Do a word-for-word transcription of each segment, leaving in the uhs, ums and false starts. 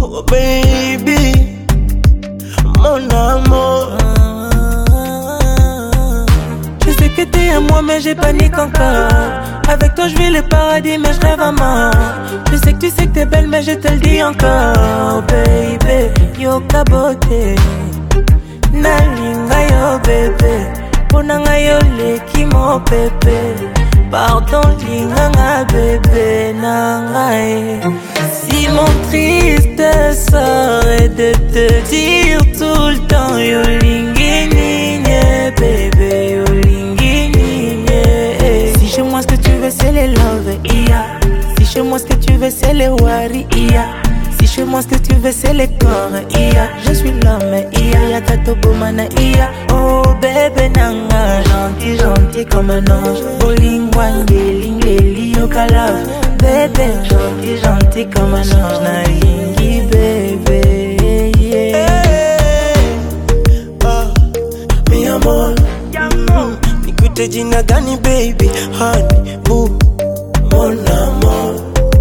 Oh baby, mon amour. Je sais que t'es à moi mais j'ai panique encore. Avec toi je vis le paradis mais je rêve à mort. Je sais que tu sais que t'es belle mais je te le dis encore. Baby, yo kabote nalinga yo bébé. Ponanga yo leki mo bébé. Pardon linganga bébé nangae. Si mon triste serait de te dire tout le temps yo lingini nye bébé yo lingini nye. Si chez moi ce que tu veux c'est les love iya. Si chez moi ce que tu veux c'est les wari iya. Si chez moi ce que tu veux c'est les corps iya. Je suis l'homme iya. Y'a ta tobomana iya. Oh bébé nanga gentil gentil comme un ange. Bolingwange lingeli okala. Bébé gentil gentil comme un ange. Nalingi bébé yeah. Hey, oh, mi amor, mm, nikute jina gani baby, honey, boo, mon amour.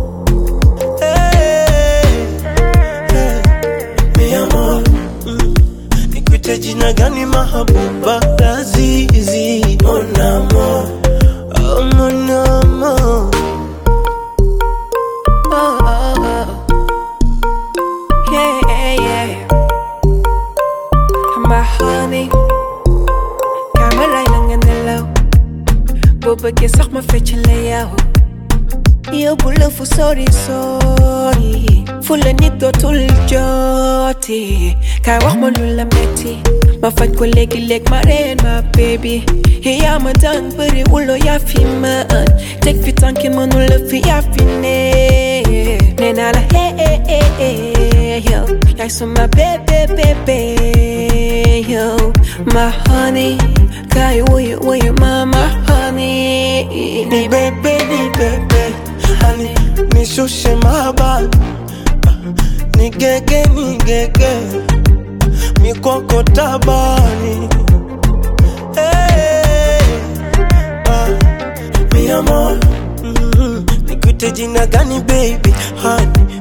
Hey, hey, mi amor, mm, nikute jina gani mahabuba, lazizi, mon amour, oh mon amour. Oh, oh, oh. Yeah, yeah, yeah. My honey. Kamalay lang ang nalaw. Bubagay sak ma-fetchin layaw. Yo bula fu sorry, sorry. Fula nito tul joti. Kawak mo lula meti. Mafat ko legi-leg ma rin, my baby. Hiya ma dang pari ulo ya fi man. Take fi tankin mo nula fi ya fi ne. Nenala hey hey hey hey yo. Jij so my baby baby yo. My honey. Kai wo you wo you my my honey. Ni baby ni baby. Honey, ni shushe mahaba. Ni gege ni gege. Mi koko tabani. Hey, ah, mi amor, mm-hmm. Nikute jina gani baby, honey,